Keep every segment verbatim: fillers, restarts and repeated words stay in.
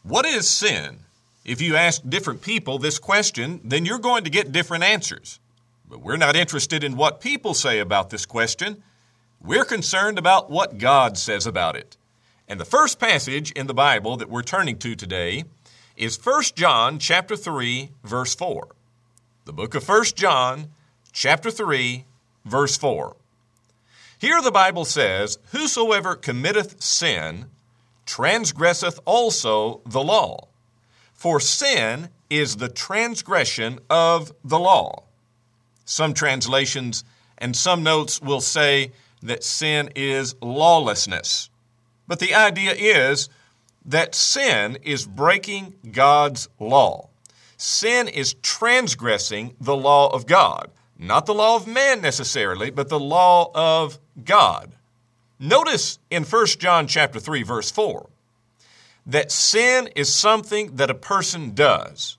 What is sin? If you ask different people this question, then you're going to get different answers. But we're not interested in what people say about this question. We're concerned about what God says about it. And the first passage in the Bible that we're turning to today is First John chapter three, verse four. The book of First John chapter three, verse four. Here the Bible says, "Whosoever committeth sin transgresseth also the law. For sin is the transgression of the law." Some translations and some notes will say that sin is lawlessness. But the idea is that sin is breaking God's law. Sin is transgressing the law of God. Not the law of man necessarily, but the law of God. Notice in First John chapter three, verse four, that sin is something that a person does.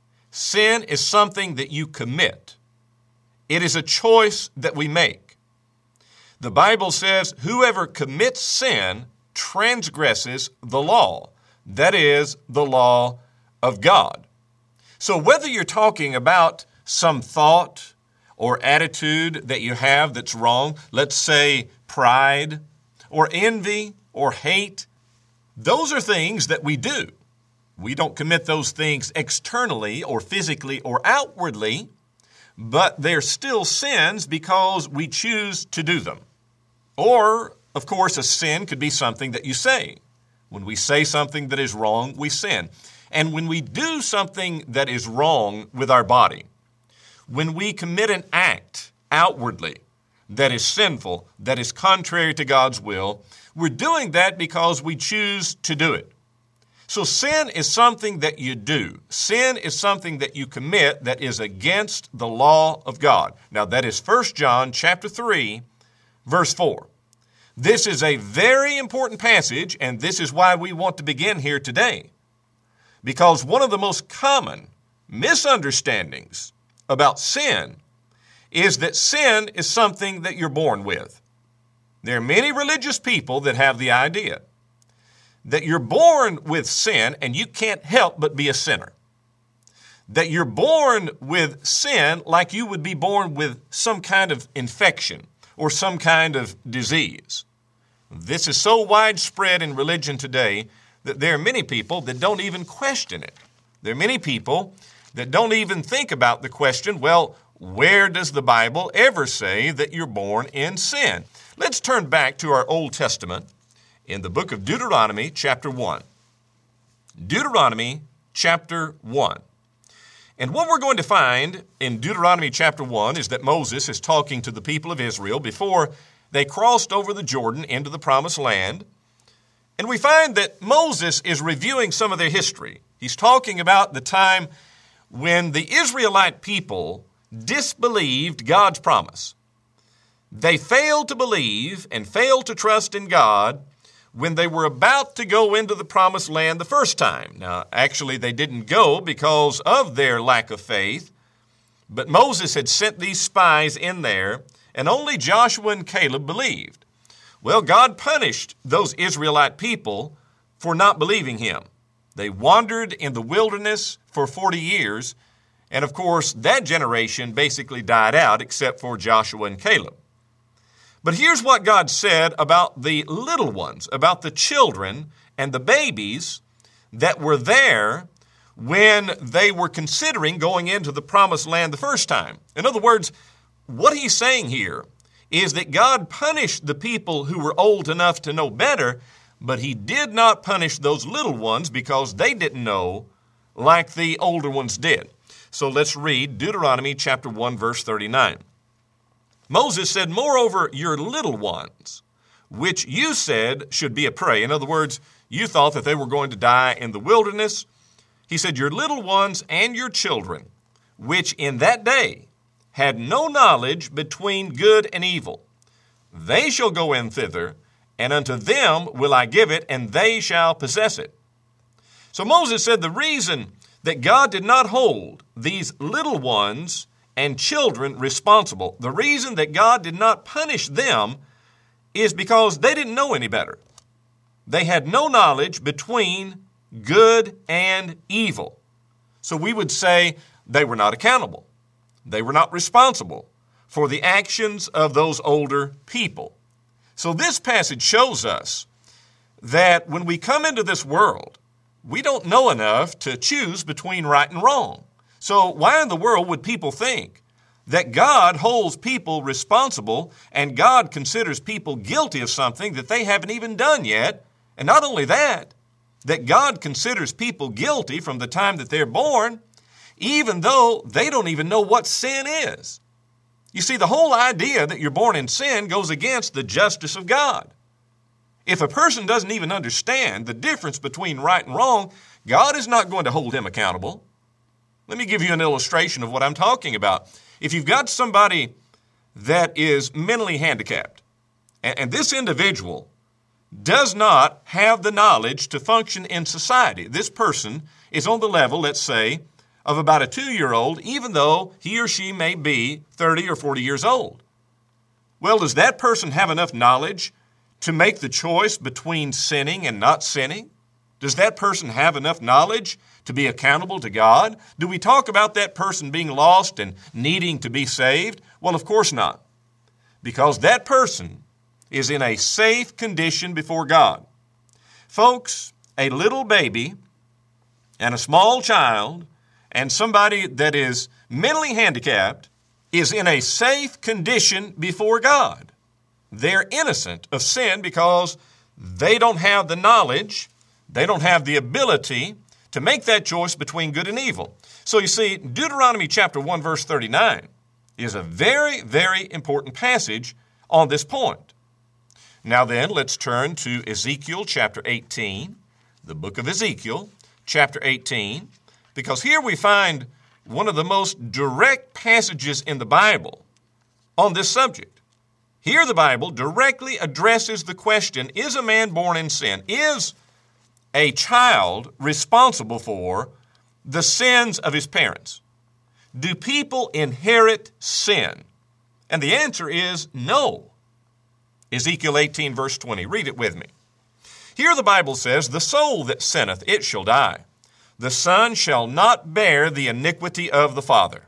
Sin is something that you commit. It is a choice that we make. The Bible says, "Whoever commits sin transgresses the law." That is the law of God. So whether you're talking about some thought or attitude that you have that's wrong, let's say pride or envy or hate, those are things that we do. We don't commit those things externally or physically or outwardly, but they're still sins because we choose to do them. Or, of course, a sin could be something that you say. When we say something that is wrong, we sin. And when we do something that is wrong with our body, when we commit an act outwardly that is sinful, that is contrary to God's will, we're doing that because we choose to do it. So sin is something that you do. Sin is something that you commit that is against the law of God. Now that is First John chapter three, verse four. This is a very important passage, and this is why we want to begin here today. Because one of the most common misunderstandings about sin is that sin is something that you're born with. There are many religious people that have the idea that you're born with sin and you can't help but be a sinner. That you're born with sin like you would be born with some kind of infection or some kind of disease. This is so widespread in religion today that there are many people that don't even question it. There are many people that don't even think about the question, well, where does the Bible ever say that you're born in sin? Let's turn back to our Old Testament in the book of Deuteronomy chapter one. Deuteronomy chapter one. And what we're going to find in Deuteronomy chapter one is that Moses is talking to the people of Israel before they crossed over the Jordan into the promised land. And we find that Moses is reviewing some of their history. He's talking about the time when the Israelite people disbelieved God's promise. They failed to believe and failed to trust in God when they were about to go into the promised land the first time. Now, actually, they didn't go because of their lack of faith, but Moses had sent these spies in there, and only Joshua and Caleb believed. Well, God punished those Israelite people for not believing him. They wandered in the wilderness for forty years, and of course, that generation basically died out except for Joshua and Caleb. But here's what God said about the little ones, about the children and the babies that were there when they were considering going into the promised land the first time. In other words, what he's saying here is that God punished the people who were old enough to know better, but he did not punish those little ones because they didn't know like the older ones did. So let's read Deuteronomy chapter one, verse thirty-nine. Moses said, "Moreover, your little ones, which you said should be a prey." In other words, you thought that they were going to die in the wilderness. He said, "Your little ones and your children, which in that day had no knowledge between good and evil, they shall go in thither, and unto them will I give it, and they shall possess it." So Moses said the reason that God did not hold these little ones and children responsible, the reason that God did not punish them is because they didn't know any better. They had no knowledge between good and evil. So we would say they were not accountable. They were not responsible for the actions of those older people. So this passage shows us that when we come into this world, we don't know enough to choose between right and wrong. So why in the world would people think that God holds people responsible and God considers people guilty of something that they haven't even done yet? And not only that, that God considers people guilty from the time that they're born, even though they don't even know what sin is. You see, the whole idea that you're born in sin goes against the justice of God. If a person doesn't even understand the difference between right and wrong, God is not going to hold him accountable. Let me give you an illustration of what I'm talking about. If you've got somebody that is mentally handicapped, and this individual does not have the knowledge to function in society, this person is on the level, let's say, of about a two-year-old, even though he or she may be thirty or forty years old. Well, does that person have enough knowledge to make the choice between sinning and not sinning? Does that person have enough knowledge to be accountable to God? Do we talk about that person being lost and needing to be saved? Well, of course not, because that person is in a safe condition before God. Folks, a little baby and a small child and somebody that is mentally handicapped is in a safe condition before God. They're innocent of sin because they don't have the knowledge, they don't have the ability to make that choice between good and evil. So you see, Deuteronomy chapter one, verse thirty-nine is a very, very important passage on this point. Now then, let's turn to Ezekiel chapter eighteen, the book of Ezekiel chapter eighteen, because here we find one of the most direct passages in the Bible on this subject. Here the Bible directly addresses the question, is a man born in sin? Is a child responsible for the sins of his parents? Do people inherit sin? And the answer is no. Ezekiel eighteen, verse twenty. Read it with me. Here the Bible says, the soul that sinneth, it shall die. The son shall not bear the iniquity of the father.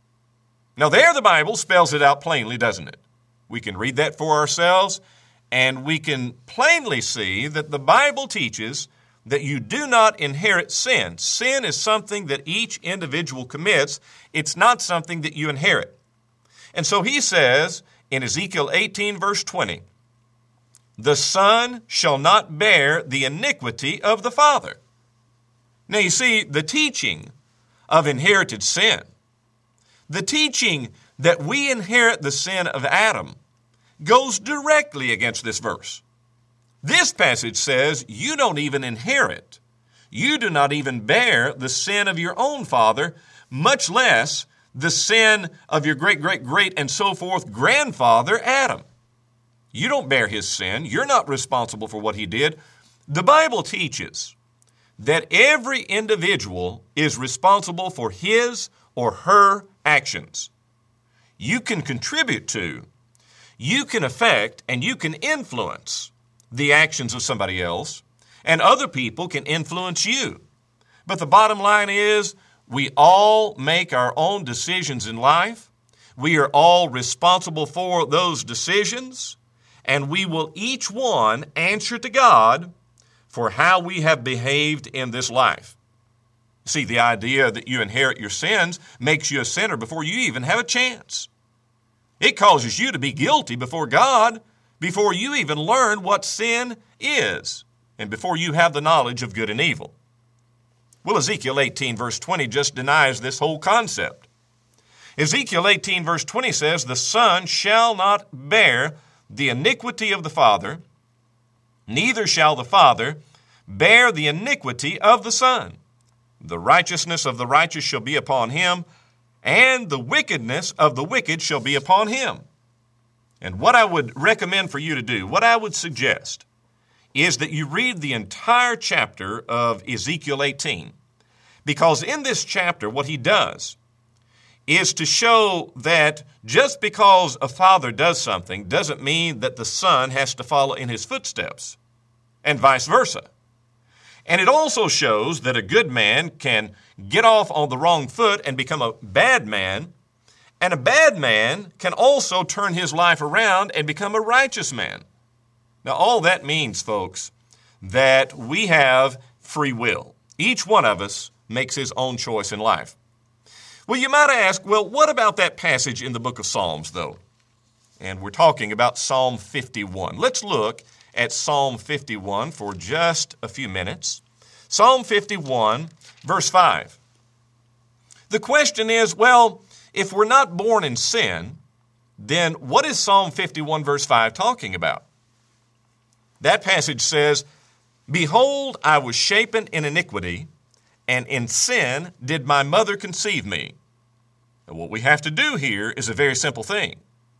Now there the Bible spells it out plainly, doesn't it? We can read that for ourselves, and we can plainly see that the Bible teaches that you do not inherit sin. Sin is something that each individual commits. It's not something that you inherit. And so he says in Ezekiel eighteen, verse twenty, the son shall not bear the iniquity of the father. Now you see, the teaching of inherited sin, the teaching that we inherit the sin of Adam, goes directly against this verse. This passage says you don't even inherit. You do not even bear the sin of your own father, much less the sin of your great, great, great, and so forth grandfather, Adam. You don't bear his sin. You're not responsible for what he did. The Bible teaches that every individual is responsible for his or her actions. You can contribute to, you can affect, and you can influence the actions of somebody else, and other people can influence you. But the bottom line is, we all make our own decisions in life. We are all responsible for those decisions, and we will each one answer to God for how we have behaved in this life. See, the idea that you inherit your sins makes you a sinner before you even have a chance. It causes you to be guilty before God before you even learn what sin is and before you have the knowledge of good and evil. Well, Ezekiel eighteen, verse twenty just denies this whole concept. Ezekiel eighteen, verse twenty says, the son shall not bear the iniquity of the father, neither shall the father bear the iniquity of the son. The righteousness of the righteous shall be upon him, and the wickedness of the wicked shall be upon him. And what I would recommend for you to do, what I would suggest, is that you read the entire chapter of Ezekiel eighteen. Because in this chapter, what he does is to show that just because a father does something doesn't mean that the son has to follow in his footsteps, and vice versa. And it also shows that a good man can get off on the wrong foot and become a bad man, and a bad man can also turn his life around and become a righteous man. Now, all that means, folks, that we have free will. Each one of us makes his own choice in life. Well, you might ask, well, what about that passage in the book of Psalms, though? And we're talking about Psalm fifty-one. Let's look at Psalm fifty-one for just a few minutes. Psalm fifty-one, verse five. The question is, well, if we're not born in sin, then what is Psalm fifty-one, verse five talking about? That passage says, "Behold, I was shapen in iniquity, and in sin did my mother conceive me." And what we have to do here is a very simple thing.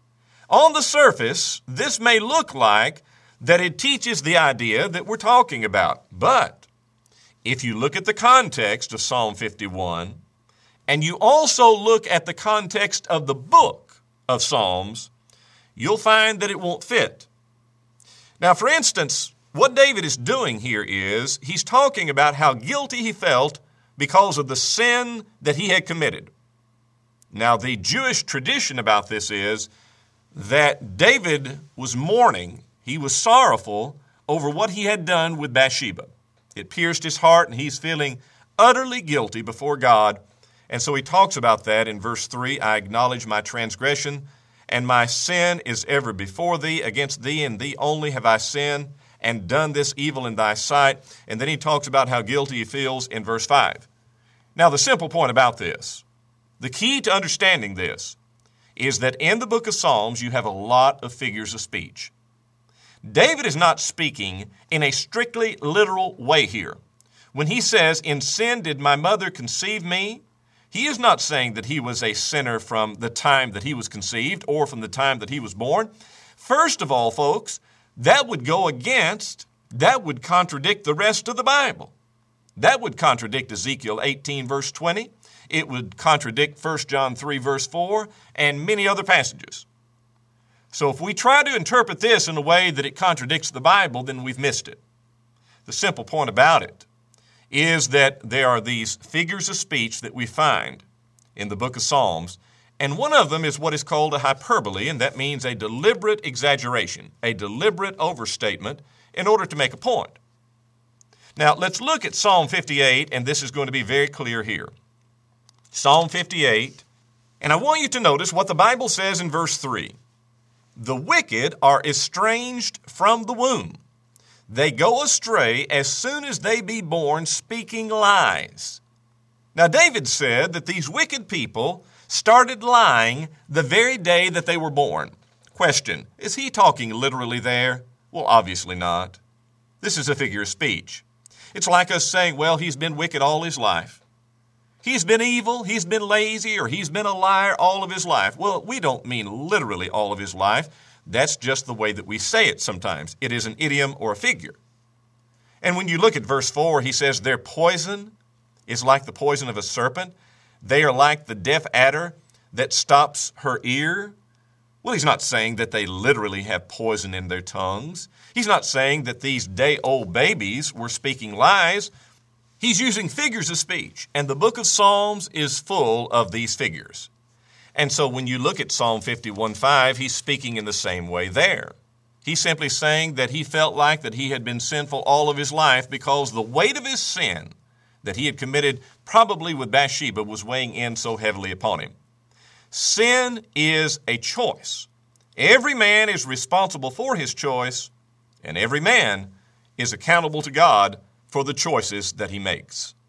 On the surface, this may look like that it teaches the idea that we're talking about. But if you look at the context of Psalm fifty-one, and you also look at the context of the book of Psalms, you'll find that it won't fit. Now, for instance, what David is doing here is he's talking about how guilty he felt because of the sin that he had committed. Now, the Jewish tradition about this is that David was mourning, he was sorrowful over what he had done with Bathsheba. It pierced his heart, and he's feeling utterly guilty before God. And so he talks about that in verse three, "I acknowledge my transgression, and my sin is ever before thee. Against thee and thee only have I sinned, and done this evil in thy sight." And then he talks about how guilty he feels in verse five. Now, the simple point about this, the key to understanding this, is that in the book of Psalms, you have a lot of figures of speech. David is not speaking in a strictly literal way here. When he says, "In sin did my mother conceive me," he is not saying that he was a sinner from the time that he was conceived or from the time that he was born. First of all, folks, that would go against, that would contradict the rest of the Bible. That would contradict Ezekiel eighteen, verse twenty. It would contradict First John three, verse four, and many other passages. So if we try to interpret this in a way that it contradicts the Bible, then we've missed it. The simple point about it is that there are these figures of speech that we find in the book of Psalms, and one of them is what is called a hyperbole, and that means a deliberate exaggeration, a deliberate overstatement in order to make a point. Now, let's look at Psalm fifty-eight, and this is going to be very clear here. Psalm fifty-eight, and I want you to notice what the Bible says in verse three. "The wicked are estranged from the womb. They go astray as soon as they be born, speaking lies." Now, David said that these wicked people started lying the very day that they were born. Question, is he talking literally there? Well, obviously not. This is a figure of speech. It's like us saying, well, he's been wicked all his life. He's been evil, he's been lazy, or he's been a liar all of his life. Well, we don't mean literally all of his life. That's just the way that we say it sometimes. It is an idiom or a figure. And when you look at verse four, he says, "Their poison is like the poison of a serpent. They are like the deaf adder that stops her ear." Well, he's not saying that they literally have poison in their tongues. He's not saying that these day-old babies were speaking lies. He's using figures of speech, and the book of Psalms is full of these figures. And so when you look at Psalm fifty-one five, he's speaking in the same way there. He's simply saying that he felt like that he had been sinful all of his life because the weight of his sin that he had committed, probably with Bathsheba, was weighing in so heavily upon him. Sin is a choice. Every man is responsible for his choice, and every man is accountable to God for the choices that he makes.